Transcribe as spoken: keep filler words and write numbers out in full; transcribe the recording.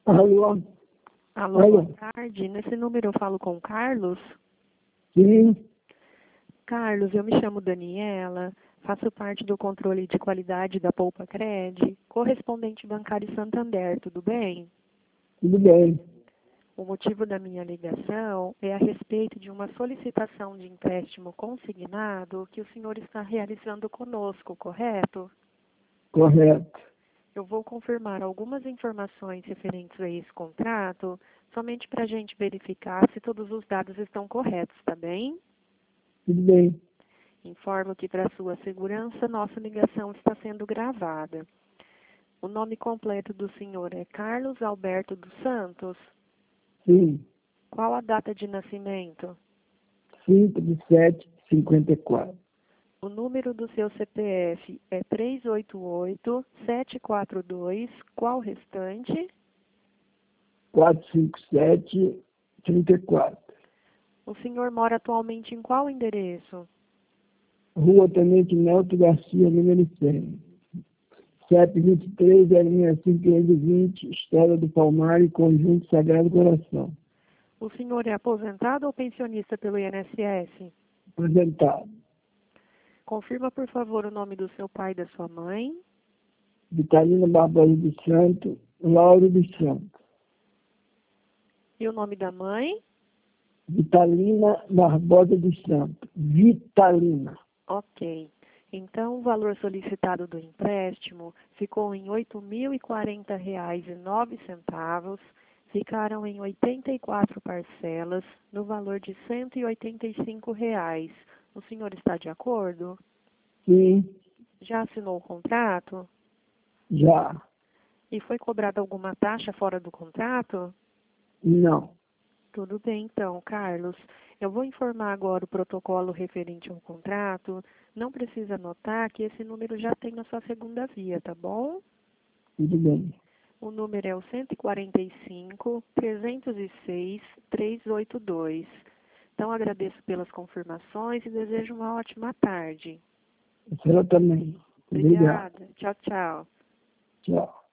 Alô? Alô, Alô? boa tarde. Nesse número eu falo com o Carlos. Sim, Carlos, eu me chamo Daniela, faço parte do controle de qualidade da Poupa Cred, correspondente bancário Santander, tudo bem? tudo bem. O motivo da minha ligação é a respeito de uma solicitação de empréstimo consignado que o senhor está realizando conosco, correto? Correto. Eu vou confirmar algumas informações referentes a esse contrato, somente para a gente verificar se todos os dados estão corretos, tá bem? Tudo bem. Informo que, para sua segurança, nossa ligação está sendo gravada. O nome completo do senhor é Carlos Alberto dos Santos. Sim, Qual a data de nascimento? cinco de sete de cinquenta e quatro. O número do seu C P F é três oito oito, sete quatro dois. Qual restante? quatrocentos e cinquenta e sete, trinta e quatro. O senhor mora atualmente em qual endereço? Rua Tenente Nelto Garcia, número cem. C E P vinte e três, zero seis cinco, quinhentos e vinte, Estrada do Palmar, Conjunto Sagrado Coração. O senhor é aposentado ou pensionista pelo I N S S? Apresentado. Confirma, por favor, o nome do seu pai e da sua mãe. Vitalina Barbosa dos Santos, Lauro dos Santos. E o nome da mãe? Vitalina Barbosa dos Santos. Vitalina. Ok. Então, o valor solicitado do empréstimo ficou em oito mil e quarenta reais e nove centavos. Ficaram em oitenta e quatro parcelas, no valor de cento e oitenta e cinco reais. O senhor está de acordo? Sim, Já assinou o contrato? já. E foi cobrada alguma taxa fora do contrato? Não. Tudo bem, então, Carlos. Eu vou informar agora o protocolo referente ao contrato. Não precisa anotar que esse número já tem na sua segunda via, tá bom? Tudo bem. O número é o cento e quarenta e cinco, trezentos e seis, trezentos e oitenta e dois. Então, agradeço pelas confirmações e desejo uma ótima tarde. A senhora também. Obrigado. Obrigada. Tchau, tchau. Tchau.